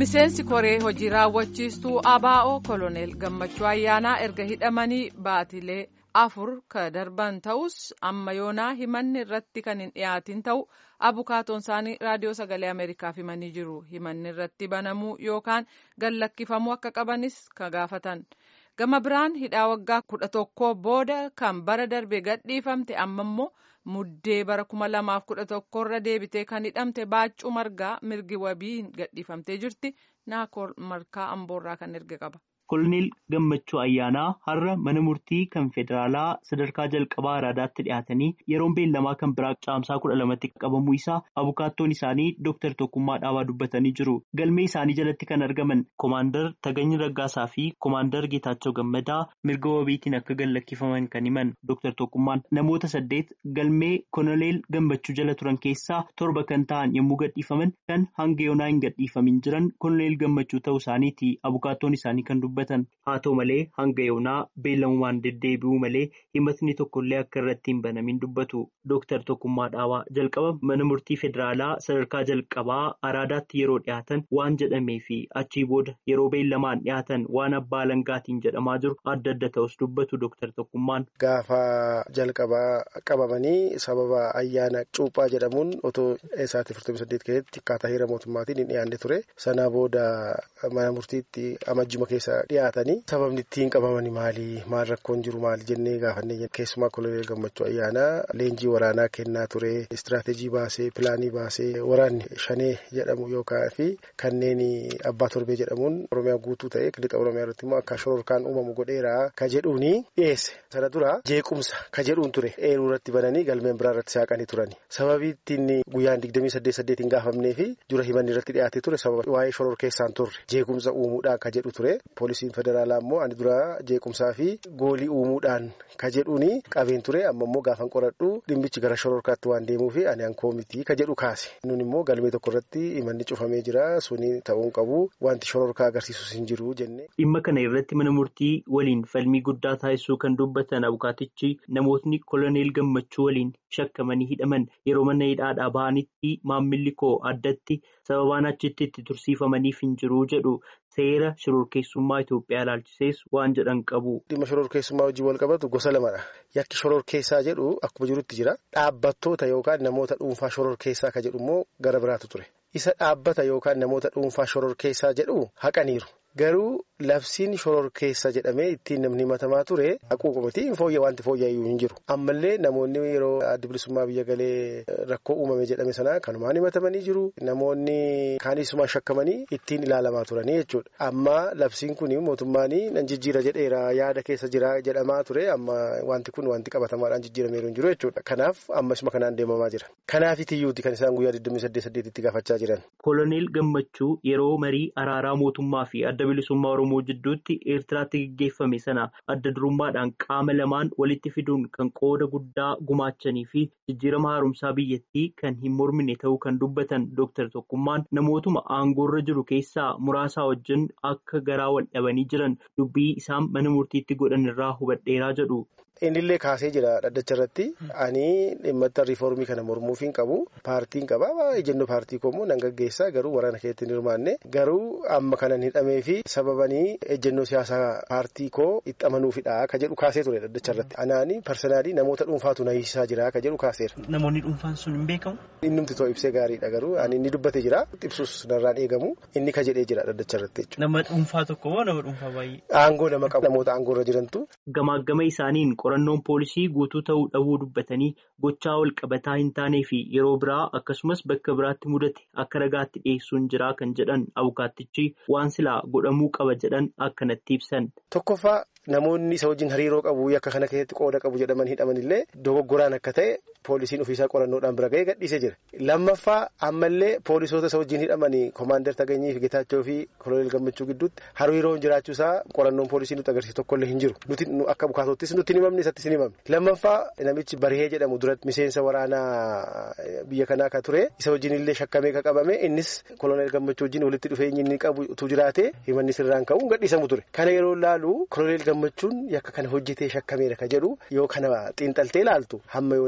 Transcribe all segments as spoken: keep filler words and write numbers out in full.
Miseensi koree hojii raawwachiistuu A B O koloneel Gammachuu Ayyaanaa erga hidhamanii baatilee afur ka darban ta'us amma yoonaa himanni irratti kan hin dhiyaatin ta'u abukaatoon isaanii raadiyoo sagalee Ameerikaaf himanii jiru. Himanni irratti banamuu yookaan gallakkifamuu akka qabanis ka gaafatan. Gama biraan hidhaa waggaa kudha tokkoo booda kan bara darbe gadhiifamte amma immoo muddee bara kuma lamaaf kudha tokkorra deebitee kan hidhamte Baaccuu Margaa mirgi wabiin gadhiifamtee jirti. Naakoor Markaa Amboorraa kan erge qaba. Koloneel Gammachuu Ayyaanaa har'a mana murtii kan federaalaa sadarkaa jalqabaa araadaatti dhiyaatanii yeroon beellamaa kan biraa caamsaa kudha lamatti qabamuu isaa abukaattoon isaanii Dooktar Tokkummaa Dhaabaa dubbatanii jiru. Galmee isaanii jalatti kan argaman Koomaandar Tagany Raggaasaa fi Koomaandar Geetaachoo Gammadaa mirga wabiitiin akka gallakkifaman kan himan Dooktar Tokkummaan namoota saddeet galmee Koloneel Gammachuu jala turan keessaa torba kan ta'an yommuu gadhiifaman kan hanga yoonaa hin gadhiifamin jiran Koloneel Gammachuu ta'uu isaaniiti abukaattoon isaanii kan dubbatan. Haa ta'u malee hanga yoonaa beellamumaan deddeebi'uu malee himatni tokkollee akka irratti hin banamin dubbatu. Dooktar Tokkummaa Dhaabaa jalqaba mana murtii federaalaa sadarkaa jalqabaa araadaatti yeroo dhiyaatan waan jedhamee fi achii booda yeroo beellamaan dhiyaatan waan abbaa alangaatiin jedhamaa jiru adda adda ta'us dubbatu Dooktar Tokkummaan. Gaafa jalqabaa qabamanii sababa ayyaana cuuphaa jedhamuun otoo eessaatti afurtamii saddeet keessatti akkaataa heera mootummaatiin hin dhiyaanne ture. Sanaa booda mana murtiitti amajjuma keessa dhiyaatanii sababni ittiin qabamanii maali maal rakkoon jiru maali jennee gaafannee keessumaa koloneel Gammachuu Ayyaanaa leenjii waraanaa kennaa ture istiraateejii baasee pilaanii baasee waraanni shanee jedhamu yookaan fi kanneen abbaa torbee jedhamuun Oromiyaa guutuu ta'e lixa Oromiyaa irratti immoo akka shororkaan uumamu godheera ka jedhuuni dhiyeesse. Sana dura jeequmsa ka jedhuun ture eeruu irratti bananii galmeen biraa irratti saaqanii turani. Sababii ittiin guyyaan digdamii saddeet saddeet hin gaafamnee fi dura himanni irratti dhiyaate ture sababa waa'ee shoror keessaan turre jeequmsa uumuudhaan ka jedhu ture. Poolisiin federaalaa immoo ani dura jeequmsaa fi goolii uumuudhaan ka jedhuuni qabeen ture amma immoo gaafan qoradhu dhimmichi gara shororkaatti waan deemuu fi ani ankoo miti ka jedhu kaase. Nun immoo galmee tokko irratti himanni cufamee jira suni ta'uun qabu wanti shororkaa agarsiisus hin jiru jenne. Dhimma kana irratti mana murtii waliin falmii guddaa taasisuu kan dubbatan abukaatichi namootni koloneel Gammachuu waliin shakkamanii hidhaman yeroo mana hidhaadhaa ba'anitti maammilli koo addatti sababaan achitti itti tursiifamaniif hin jiru jedhu. Seera shororkeessummaa Itoophiyaa ilaalchisees waan jedhan qabu. Dhimma shororkeessummaa wajjin wal qabatu gosa lamadha. Yakki shororkeessaa jedhu akkuma jirutti jira. Dhaabbattoota yookaan namoota dhuunfaa shororkeessaa ka jedhu immoo gara biraatu ture. Isa dhaabbata yookaan namoota dhuunfaa shororkeessaa jedhu haqaniiru. Garuu labsiin shororkeessa jedhamee ittiin namni himatamaa ture haquuqumati fooyya wanti fooyyaayyuu hin jiru. Ammallee namoonni yeroo adda bilisummaa biyya galee rakkoo uumame jedhame sana kanumaan himatamanii jiru. Namoonni kaanisuma shakkamanii ittiin ilaalamaa turanii jechuudha. Amma labsiin kun mootummaan nan jijjiira jedheera yaada keessa jira jedhamaa ture. Amma wanti kun wanti qabatamaadhaan jijjiirameeru hin jiru jechuudha. Kanaaf ammasuma kanaan deemamaa jira. Kanaaf iyyuuti kan isaan guyyaa digdamii saddeet saddeetitti gaafachaa jiran. Koloneel Gammachuu yeroo marii araaraa mootummaa fi adda bilisummaa Oromoo jidduutti Eertiraatti gaggeeffame sana adda durummaadhaan qaama lamaan walitti fiduun kan qooda guddaa gumaachanii fi jijjiirama haaromsaa biyyattii kan hin mormine ta'uu kan dubbatan Dooktar Tokkummaan namootuma aangoorra jiru keessaa muraasaa wajjin akka garaa wal dhabanii jiran dubbii isaan mana murtiitti godhan irraa hubadheeraa jedhu. Innillee kaasee jira dhaddacha irratti ani dhimma riifoormii kana mormuuf hin qabu paartiin qaba ejennoo paartii koommoo nan gaggeessaa garuu waraana keessatti hin hirmaanne garuu amma kanan hidhamee fi sababanii ejennoo siyaasaa paartii koo itti amanuufidha ka jedhu kaasee ture dhaddacha irratti anaani parsanaalii namoota dhuunfaatu na hiisisaa jira ka jedhu kaaseera. Namoonni dhuunfaan sun hin beekamu? Innumti too ibsee gaariidha garuu ani inni dubbatee jira ibsus narraan eegamu inni ka jedhee jira dhaddacha irratti jechuudha. Nama dhuunfaa tokko moo nama dhuunfaa baay'ee? Aangoo nama qabu namoota aangoorra jirantu. Gamaagama isaaniin qorannoon poolisii guutuu ta'uu dhabuu dubbatanii gochaa wal qabataa hin taanee fi yeroo biraa akkasumas bakka biraatti mudate akka ragaatti dhiyeessuun jiraa kan jedhan abukaattichi waan silaa godhamuu qaba jedhan akkanatti ibsan. Tokkoffaa namoonni isa wajjin hariiroo qabu yakka kana keessatti qooda qabu jedhaman hidhamanillee dogoggoraan akka ta'e poolisiin ofiisaa qorannoodhaan bira ga'ee gadhiisee jira. Lammaffaa ammallee poolisoota isa wajjin hidhamanii Koomaandar Taganyii fi Geetaachoo fi Koloneel Gammachuu gidduutti hariiroon jiraachuusaa qorannoon poolisii nutti agarsiisu tokkollee hin jiru. Nuti akka abukaatottis nutti hin himamne isatti hin himamne. Lammaffaa namichi Barihee jedhamu duratti miseensa waraanaa biyya kanaa ka ture isa wajjin illee shakkamee ka qabame innis Koloneel Gammachuu wajjin walitti dhufeenyi inni qabu utuu jiraate himanni sirraan ka'uun gadhiisamu ture. Kana yeroo laalu Koloneel Gammachuun yakka kana hojjetee shakkameera ka jedhu yoo kana xiinxaltee laaltu hamma yoona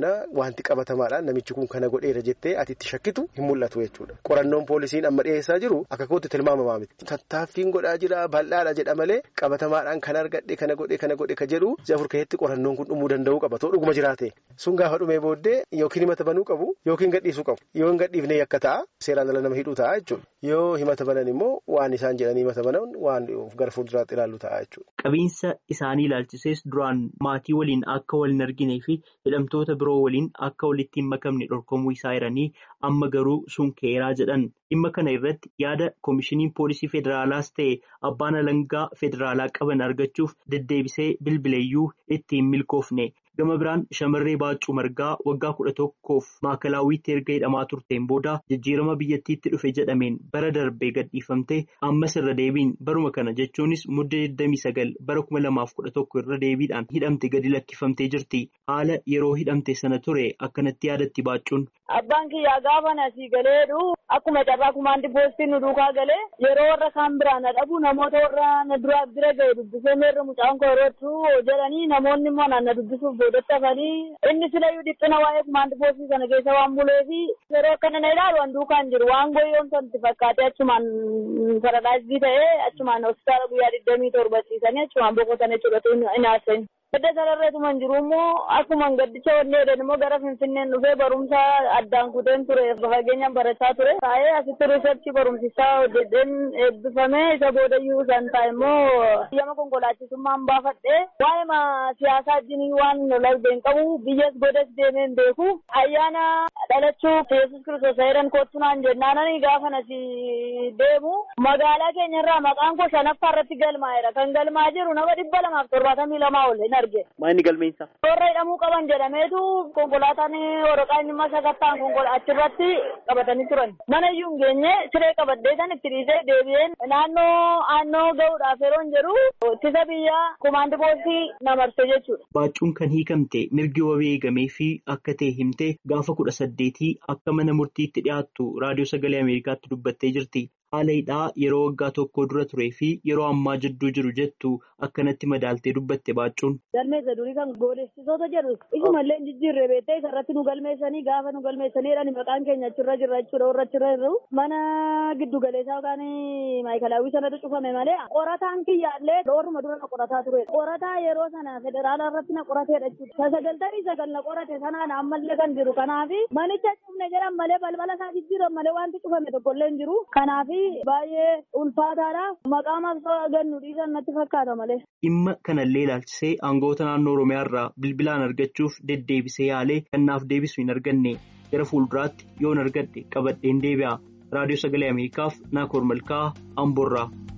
wanti qabatamaadhaan namichi kun kana godheera jettee ati itti shakkitu hin mul'atu jechuudha. Qorannoon poolisiin amma dhiyeessaa jiru akka kootti tilmaamamaa miti. Tattaaffiin godhaa jira bal'aadha jedha malee qabatamaadhaan kan argadhe kana godhe kana godhe ka jedhu jafur keessatti qorannoon kun dhumuu danda'uu qaba. Too dhuguma jiraate sun gaafa dhumee booddee yookiin himata banuu qabu yookiin gadhiisuu qabu. Yoo hin gadhiifne yakka ta'a seeraan ala nama hidhuu ta'a jechuudha. Yoo himata banan immoo waan isaan jedhanii himata banan waan gara fuulduraatti ilaallu ta'a jechuudha. Qabiinsa isaanii ilaalchisees duraan maatii waliin akka wal hin arginee fi hidhamtoota biroo waliin akka walitti hin makamne dhorkamuu isaa jiranii amma garuu sun ka'eeraa jedhan. Dhimma kana irratti yaada koomishiniin poolisii federaalaas ta'e abbaan alangaa federaalaa qaban argachuuf deddeebisee bilbileeyyuu itti hin milkoofne. Gama biraan shamarree Baaccuu Margaa waggaa kudha tokkoof maakalaawwiitti erga hidhamaa turteen booda jijjiirama biyyattiitti dhufe jedhameen bara darbee gadhiifamtee ammas irra deebiin baruma kana jechuunis muddee digdamii sagal bara kuma lamaaf kudha tokko irra deebiidhaan hidhamte gadi lakkifamtee jirti. Haala yeroo hidhamte sana ture akkanatti yaadatti Baaccuun. Abbaan kiyyaa gaafa nasii galeedhu akkuma carraa kumaandi poostiin nu duukaa galee yeroo warra kaan biraan dhabu namoota warra na duraa bira ga'e dubbisee meerra mucaan koorootu jedhanii namoonni immoo na dubbisuuf boodatti inni silayyuu dhiphina waa'ee kumaandi poostii sana keessa waan bulee fi yeroo akkana na ilaalu waan duukaan jiru waan goyoon santi fakkaatee achumaan paradaasii ta'ee achumaan hospitaala guyyaa digdamii torba ciisanii achumaan boqotan jechuudha hin haasa'in. Gadda sararreetuman jiru immoo akkuma gaddicha wanneedhaan immoo gara Finfinneen dhufee barumsa addaan kuteen ture fageenyaan barachaa ture. Taa'ee asitti riisarchii barumsisaa hojjeteen eebbifamee isa boodayyuu isaan taa'e immoo biyya konkolaachisummaan baafadhee waa'ee siyaasaa wajjin waan lolbeen qabu biyyas godas deemeen beeku ayyaana dhalachuu Yesuus Kiristoos jedhan kottunaan jennaananii gaafa nasi deemu magaalaa keenyarraa maqaan koo shanaffaa irratti galmaa'eera. Kan galmaa jiru nama dhibba lamaaf torbaatamii lamaa ol. Maanni galmeensa? Warra hidhamuu qaban jedhameetu konkolaataan waraqaa inni masa kattaan achirratti qabatanii turan. Mana iyyuu hin geenye siree qabadhee san itti dhiisee deebi'een naannoo aannoo gahuudhaaf yeroo hin jedhu ittisa biyyaa kumaandi poostii na marse jechuudha. Baaccuun kan hiikamte mirgi wabii eegamee fi akka ta'e himtee gaafa kudha saddeetii akka mana murtiitti dhiyaattu raadiyoo sagalee Ameerikaatti dubbattee jirti. Haala hidhaa yeroo waggaa tokko dura turee fi yeroo ammaa jidduu jiru jettu akkanatti madaaltee dubbatte Baaccuun. Galmeessa durii kan goodessisoota jedhu isumallee jijjiirree beektee isarratti nu galmeessanii gaafa nu galmeessaniidhaan maqaan keenya achirra jirra jechuudha warra achirra jiru mana giddu galeessaa yookaan maayikalaawwii sanatu cufame malee qorataan kiyyaallee dooruma dura na qorataa ture. Qorataa yeroo sana federaalaa irratti na qorateedha jechuudha. Sagaltamii sagal na qorate sanaan ammallee kan jiru kanaafi manicha cufne jedhan malee balbala isaa jijjiiran malee wanti cufame tokkollee hin jiru kanaafi. Baay'ee ulfaataadha. Maqaa maqaa gannu dhiisan natti fakkaata malee. Dhimma kanallee ilaalchisee aangawoota naannoo Oromiyaa irraa bilbilaan argachuuf deddeebisee yaalee kan naaf deebisu hin arganne gara fuulduraatti yoon argadhe qabadheen deebi'a. Raadiyoo Sagalee Ameerikaaf Naakoor Malkaa Amboorraa.